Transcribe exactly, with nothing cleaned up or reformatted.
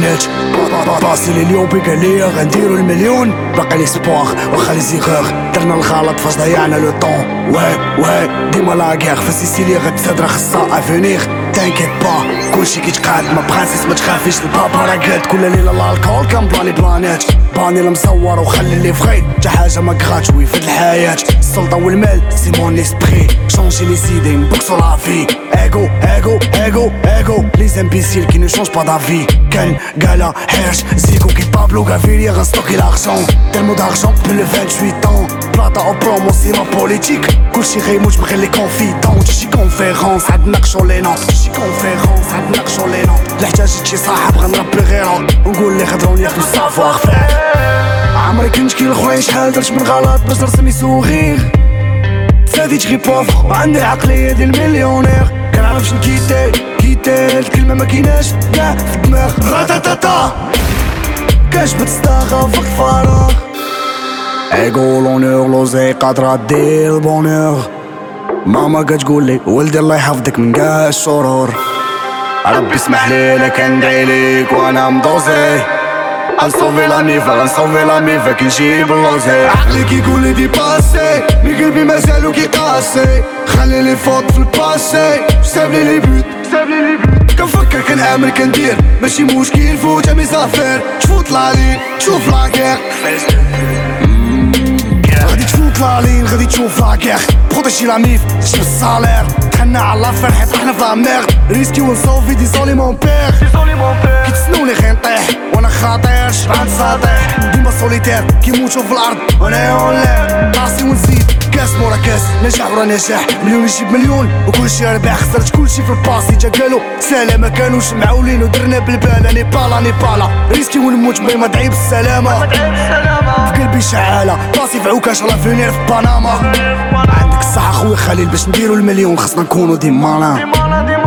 بلانيت. باسي لي اليوم بقى ليا غنديرو المليون، باقي لي سبوار واخا لي زيغور، درنا الغلط فاش ضيعنا لو طون. وي وي ديما لا غير في سيسيلي غتزاد راه خصها افونيغ. تانكيت با كلشي كيتقاد ما برانسيس ما تخافيش البابا راه قاد كل ليله الالكول كنبلاني بلانيت. باني المصور وخلي لي فغي تا حاجه ما كغاتوي في الحياه. السلطه والمال سي مون اسبري شونجي لي سيدي نبكسو لافي. ايغو ايغو ايغو ايغو لي زامبيسيل كي نو شونج با دافي. كان قالا حرش زيكو كي بابلو غافيريا غنستوكي لارجون ترمو دارجون من لو ثمانية وعشرين ans. بلاطا او برومو سيما بوليتيك كلشي غيموت بغير لي كونفيدون. تجي كونفيرونس عاد نقشو لي نوط، تجي كونفيرونس عاد نقشو لي نوط. لا احتاجت شي صاحب غنربي غيرو ونقول لي خضروني ياخدو السافوار فير. عمري كنت كي لخويا شحال درت من غلط باش رسمي صغير. تفاديت غي بوفر وعندي العقلية ديال المليونير. كنعرفش نكيتي كيتي الكلمة ما كيناش كاع في الدماغ. راتاتاتا كنجبد صداقة في وقت فراغ. ايغو لونور لوزي قادرة دير البونور. ماما كتقولي ولدي الله يحفظك من كاع الشرور. ربي اسمحلي لا كندعي ليك وانا مدوزي. غنصوفي لا ميفا غنصوفي لا ميفا كنجيب اللوزي. عقلي كيقولي دي باسي مي قلبي مازالو كيقاسي. خلي لي فوت في الباسي سابلي لي بيوت سابلي لي بيوت. كنفكر كنعمل كندير ماشي مشكل فوت مي زافير. تفوت لالين تشوف لاكير غادي تفوت لالين غادي تشوف لاكير. بروتيجي لا ميف شوف الصالير. دخلنا على لافير حيت طحنا في لا ميرد. ريسكي ونصوفي ديزولي مون بير ديزولي مون بير. كيتسنوني غي نطيح وانا خاطر شبعت ساطيح. ديما سوليتير كيموتو في الارض وانا اونلاير. راسي ونزيد كاس مورا كاس نجاح ورا نجاح. مليون يجيب مليون وكلشي ربح. خسرت كلشي في الباسي جا قالو سلام ما كانوش معولين ودرنا بالبالا. نيبالا نيبالا ريسكي ونموت بي ما دعي بالسلامة. في قلبي شعالة راسي في عكاش على فينير في بنما. عندك الصحة خويا خليل باش نديرو المليون خصنا نكونو ديما مالان.